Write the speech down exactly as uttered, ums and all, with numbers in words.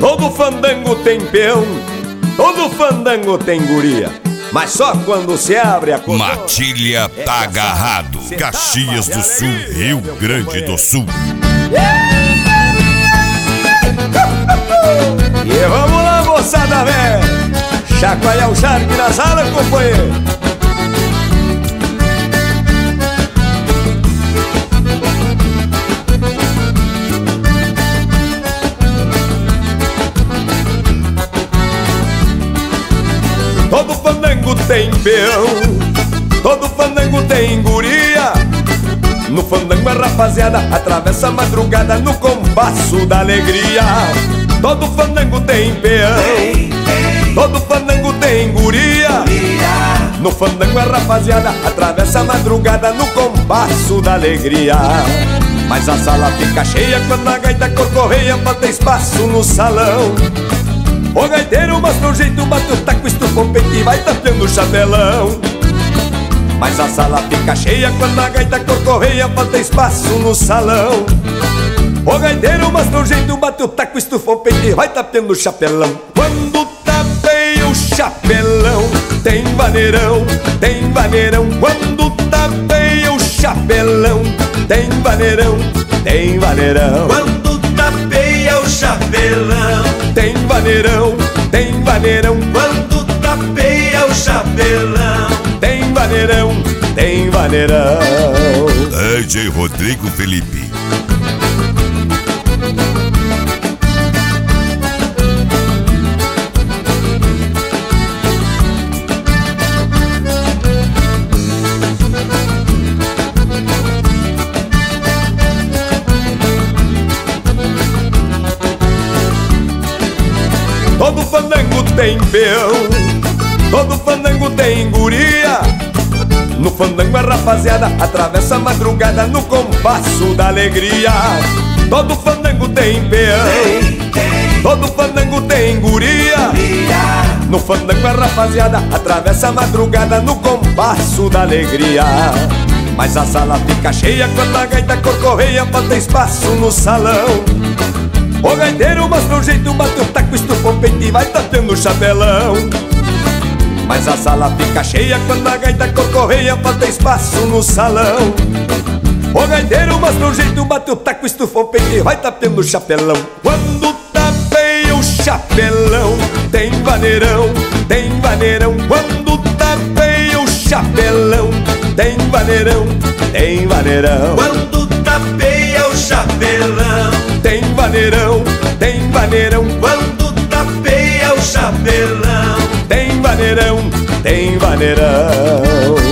Todo fandango tem peão, todo fandango tem guria, mas só quando se abre a cordona. Matilha tá agarrado. Caxias do Sul, Rio Grande do Sul. E vamos lá, moçada velha, chacoalhar o charque na sala, companheiro. Todo fandango tem peão, todo fandango tem guria. No fandango a rapaziada atravessa a madrugada no compasso da alegria. Todo fandango tem peão, todo fandango tem guria. No fandango a rapaziada atravessa a madrugada no compasso da alegria. Mas a sala fica cheia quando a gaita corcorreia pra ter espaço no salão. O gaiteiro mostra o jeito, bate o taco, estufa o peito e vai tapeando o chapelão. Mas a sala fica cheia quando a gaita corcorreia pra ter espaço no salão. O gaiteiro mostra o jeito, bate o taco, estufa o peito e vai tapeando o chapelão. Quando tapeia o chapelão, tem vaneirão, tem vaneirão. Quando tapeia o chapelão, tem vaneirão, tem vaneirão. Quando tapeia o chapelão, tem vaneirão, tem vaneirão. Quando tapeia o chapelão, tem vaneirão, tem vaneirão. D J Rodrigo Felipe. Todo fandango tem peão, todo fandango tem guria. No fandango a rapaziada atravessa a madrugada no compasso da alegria. Todo fandango tem peão, todo fandango tem guria. No fandango a rapaziada atravessa a madrugada no compasso da alegria. Mas a sala fica cheia quando a gaita corcorreia pra ter espaço no salão. O gaiteiro mostra o jeito, bate o taco, estufa o peito e vai tapeando o chapelão. Mas a sala fica cheia quando a gaita corcorreia pra ter espaço no salão. O gaiteiro mostra o jeito, bate o taco, estufa o peito e vai tapeando o chapelão. Quando tapeia o chapelão, tem vaneirão, tem vaneirão. Quando tapeia o chapelão, tem vaneirão, tem vaneirão. Quando tapeia o chapelão, tem vaneirão, tem vaneirão. Quando tapeia o chapelão, tem vaneirão, tem vaneirão.